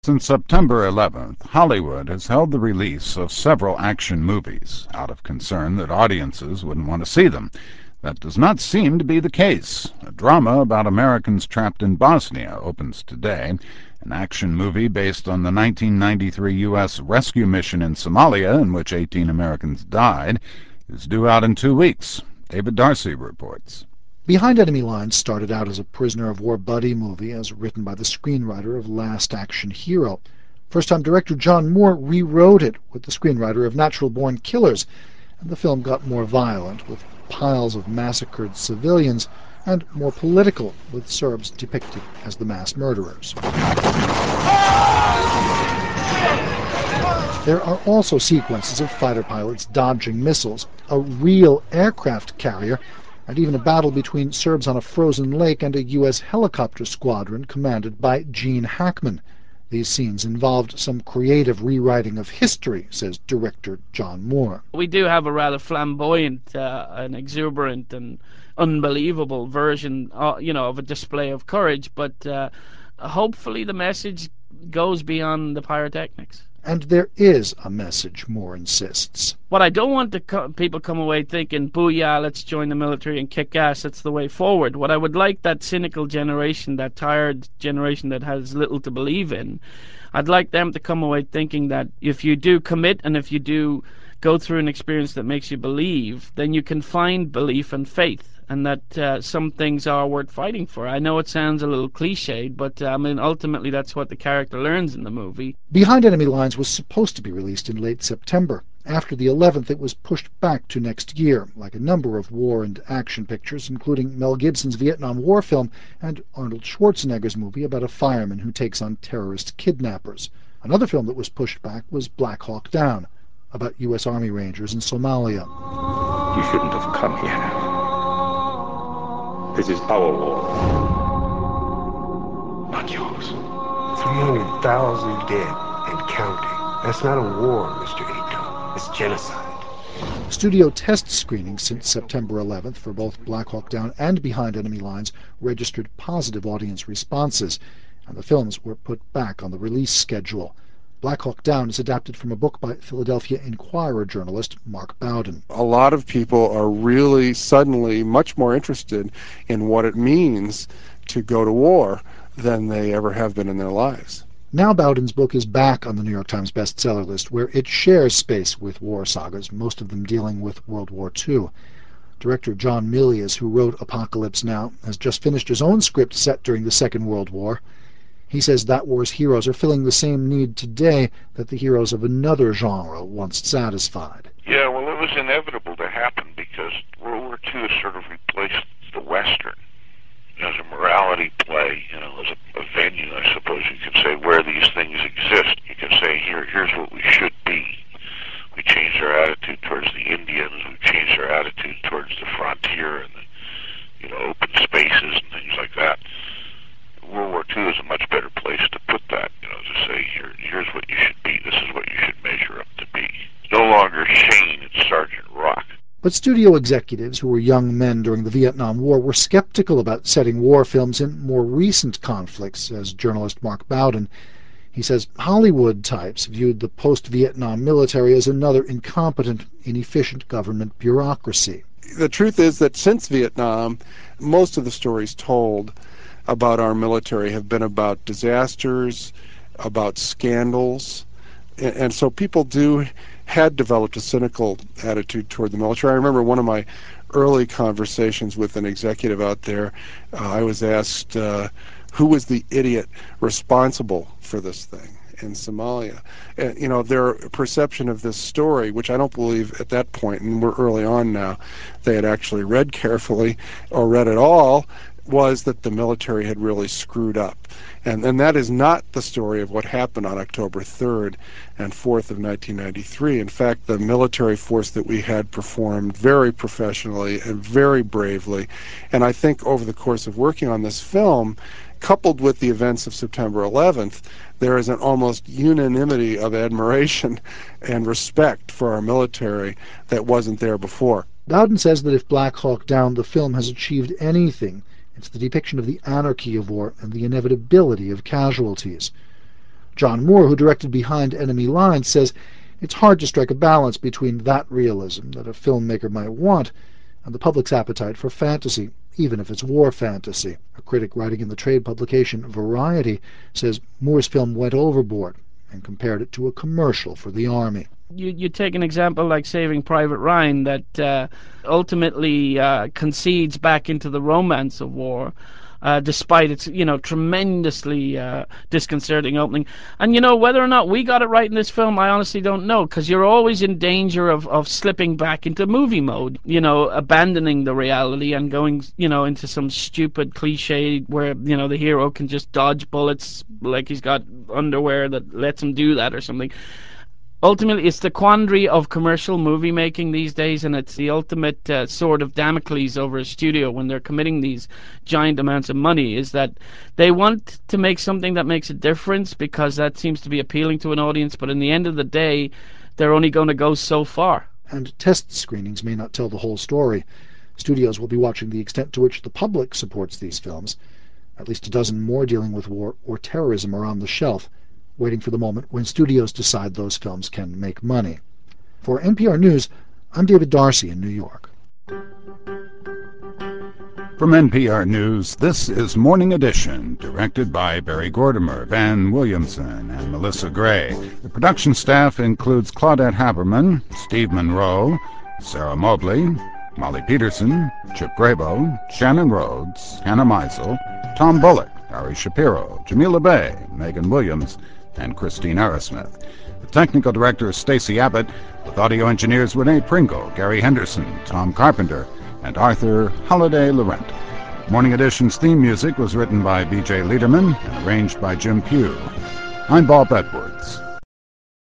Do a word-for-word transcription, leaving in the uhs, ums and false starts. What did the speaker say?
Since September eleventh, Hollywood has held the release of several action movies out of concern that audiences wouldn't want to see them. That does not seem to be the case. A drama about Americans trapped in Bosnia opens today. An action movie based on the nineteen ninety-three U S rescue mission in Somalia, in which eighteen Americans died, is due out in two weeks. David Darcy reports. Behind Enemy Lines started out as a prisoner-of-war buddy movie as written by the screenwriter of Last Action Hero. First-time director John Moore rewrote it with the screenwriter of Natural Born Killers, and the film got more violent, with piles of massacred civilians, and more political, with Serbs depicted as the mass murderers. There are also sequences of fighter pilots dodging missiles, a real aircraft carrier, and even a battle between Serbs on a frozen lake and a U S helicopter squadron commanded by Gene Hackman. These scenes involved some creative rewriting of history, says director John Moore. We do have a rather flamboyant, uh, and exuberant and unbelievable version, uh, you know, of a display of courage, but uh, hopefully the message goes beyond the pyrotechnics. And there is a message, Moore insists. What I don't want the co- people come away thinking, booyah, let's join the military and kick ass, that's the way forward. What I would like that cynical generation, that tired generation that has little to believe in, I'd like them to come away thinking that if you do commit and if you do go through an experience that makes you believe, then you can find belief and faith, and that uh, some things are worth fighting for. I know it sounds a little cliched, but uh, I mean, ultimately that's what the character learns in the movie. Behind Enemy Lines was supposed to be released in late September. After the eleventh, it was pushed back to next year, like a number of war and action pictures, including Mel Gibson's Vietnam War film and Arnold Schwarzenegger's movie about a fireman who takes on terrorist kidnappers. Another film that was pushed back was Black Hawk Down, about U S Army Rangers in Somalia. You shouldn't have come here. This is our war, not yours. three hundred thousand dead and counting. That's not a war, Mister Ito. It's genocide. Studio test screenings since September eleventh for both Black Hawk Down and Behind Enemy Lines registered positive audience responses, and the films were put back on the release schedule. Black Hawk Down is adapted from a book by Philadelphia Inquirer journalist Mark Bowden. A lot of people are really suddenly much more interested in what it means to go to war than they ever have been in their lives. Now Bowden's book is back on the New York Times bestseller list, where it shares space with war sagas, most of them dealing with World War Two. Director John Milius, who wrote Apocalypse Now, has just finished his own script set during the Second World War. He says that war's heroes are filling the same need today that the heroes of another genre once satisfied. Yeah, well, it was inevitable to happen because World War Two has sort of replaced the Western as a morality play, you know, as a, a venue, I suppose you could say, where these things exist. You can say, here, here's what we should be. We changed our attitude towards the Indians. We changed our attitude towards the frontier and the, you know, open spaces and things like that. World War Two is a much better place to put that, you know, to say, here, here's what you should be, this is what you should measure up to be. It's no longer Shane, it's Sergeant Rock. But studio executives who were young men during the Vietnam War were skeptical about setting war films in more recent conflicts, says journalist Mark Bowden. He says Hollywood types viewed the post-Vietnam military as another incompetent, inefficient government bureaucracy. The truth is that since Vietnam, most of the stories told about our military have been about disasters, about scandals, and, and so people do had developed a cynical attitude toward the military. I remember one of my early conversations with an executive out there, uh, I was asked uh, who was the idiot responsible for this thing in Somalia. And, you know, their perception of this story, which I don't believe at that point, and we're early on now, they had actually read carefully or read at all, was that the military had really screwed up. And, and that is not the story of what happened on October third and fourth of nineteen ninety-three. In fact, the military force that we had performed very professionally and very bravely. And I think over the course of working on this film, coupled with the events of September eleventh, there is an almost unanimity of admiration and respect for our military that wasn't there before. Bowden says that if Black Hawk Down, the film, has achieved anything, it's the depiction of the anarchy of war and the inevitability of casualties. John Moore, who directed Behind Enemy Lines, says it's hard to strike a balance between that realism that a filmmaker might want and the public's appetite for fantasy, even if it's war fantasy. A critic writing in the trade publication Variety says Moore's film went overboard and compared it to a commercial for the army. You, you take an example like Saving Private Ryan that uh, ultimately uh, concedes back into the romance of war, uh, despite its, you know, tremendously uh, disconcerting opening. And, you know, whether or not we got it right in this film, I honestly don't know, because you're always in danger of, of slipping back into movie mode, you know, abandoning the reality and going, you know, into some stupid cliche where, you know, the hero can just dodge bullets like he's got underwear that lets him do that or something. Ultimately, it's the quandary of commercial movie making these days, and it's the ultimate uh, sword of Damocles over a studio when they're committing these giant amounts of money, is that they want to make something that makes a difference because that seems to be appealing to an audience, but in the end of the day, they're only going to go so far. And test screenings may not tell the whole story. Studios will be watching the extent to which the public supports these films. At least a dozen more dealing with war or terrorism are on the shelf, waiting for the moment when studios decide those films can make money. For N P R News, I'm David Darcy in New York. From N P R News, this is Morning Edition, directed by Barry Gordimer, Van Williamson, and Melissa Gray. The production staff includes Claudette Haberman, Steve Monroe, Sarah Mobley, Molly Peterson, Chip Grabo, Shannon Rhodes, Hannah Meisel, Tom Bullock, Ari Shapiro, Jamila Bay, Megan Williams, and Christine Arrowsmith. The technical director is Stacy Abbott, with audio engineers Renee Pringle, Gary Henderson, Tom Carpenter, and Arthur Holiday Laurent. Morning Edition's theme music was written by B J Liederman and arranged by Jim Pugh. I'm Bob Edwards.